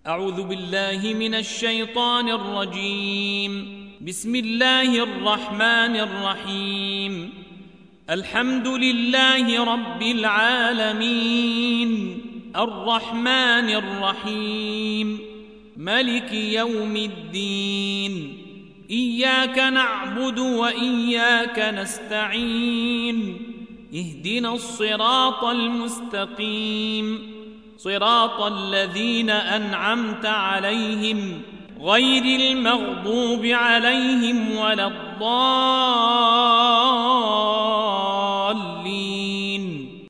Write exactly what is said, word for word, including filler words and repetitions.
أعوذ بالله من الشيطان الرجيم. بسم الله الرحمن الرحيم. الحمد لله رب العالمين، الرحمن الرحيم، ملك يوم الدين. إياك نعبد وإياك نستعين، اهدنا الصراط المستقيم، صراط الذين أنعمت عليهم غير المغضوب عليهم ولا الضالين.